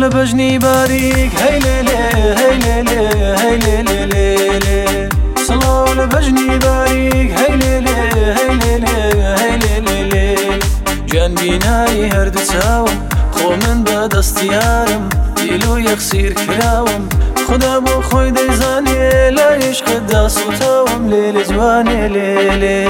بجنی باریک هی لیلی هی لیلی هی لیلی لیلی سڵاو لە بەژنی باریک هەی لێلێ هەی لێلێ هەی لێلێ لێ گیان بینایی هەردوو چاوم خۆ من بە دەستیارم دیل و یەخسیر کراوم خدا بۆ خۆی دەیزانێ لە عیشقتدا سوتاوم لێلێ جوانێ لێلێ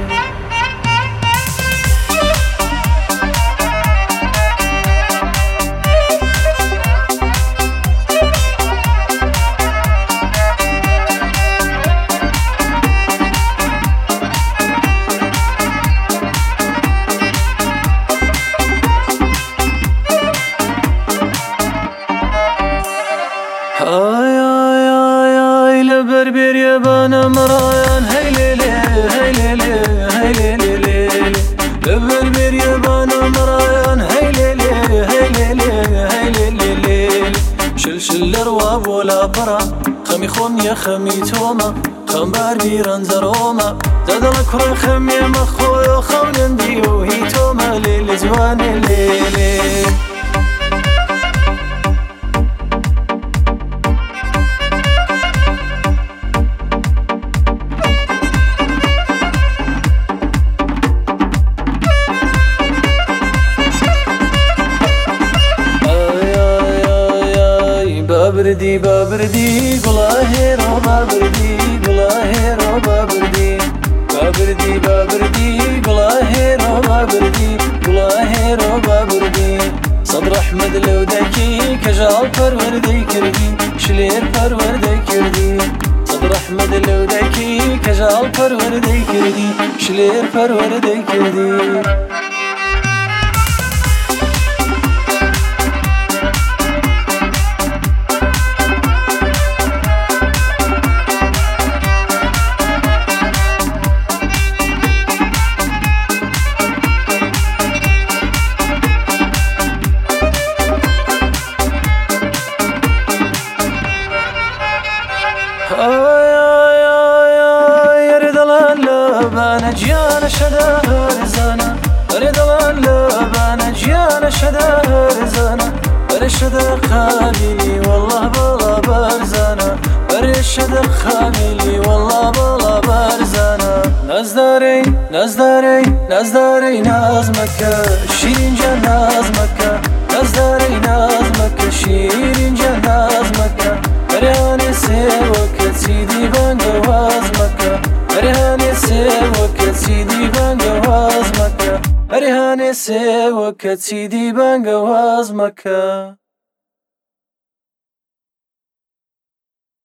آی آی آی آی لەبەر بێریەبانە مەڕایان هەی لێلێ هەی لێلێ هەی لێلێ لێلێ لەبەر بێریەبانە مەڕایان هەی لێلێ هەی لێلێ هەی لێلێ لێلێ شلشل لەڕوا بۆ لاپەڕە خەمی خۆم نییە خەمی تۆمە خەمبار بیرەنجە ڕۆمە دەدەڵە کوڕە خەمێمە خۆیۆ خەونندی و هی تۆمە لێلێ جوانێ لێلێ بابردی بابردی گڵاهێرۆ بابردی گڵاهێرۆ بابردی بابردی بابردی گڵاهێرۆ بابردی گڵاهێرۆ بابردی سەد ڕەحمەت لەو دەکی کەژاڵ پەروەردەی کردی شلێر پەروەردەی کردی سەد ڕەحمەت لەو دەکی کەژاڵ پەروەردەی کردی شلێر پەروەردەی کردی آی آی آی آی ئەرێ دەڵان لەبانە گیانە شەدا هەرزانە ئەرێ دەڵان لەبانە گیانە شەدا هەرزانە ئەرێ شەدە خامیلی وەڵڵا بەڵا بەرزانە ئەرێ شەدە خامیلی وەڵڵا بەڵا بەرزانە نازدارەی نازدارەی نازدارەی ناز مەکە شیرین گیان ناز مەکە نازدارەی ناز مەکە شیرین گیان ناز مەکە ئەرێهانێ سێوە کەچیدی بانگە واز مەکە ئەرێهانێ سێوە کەچیدی بانگە واز مەکە ئەرێهانێ سێوە کەچیدی بانگە واز مەکە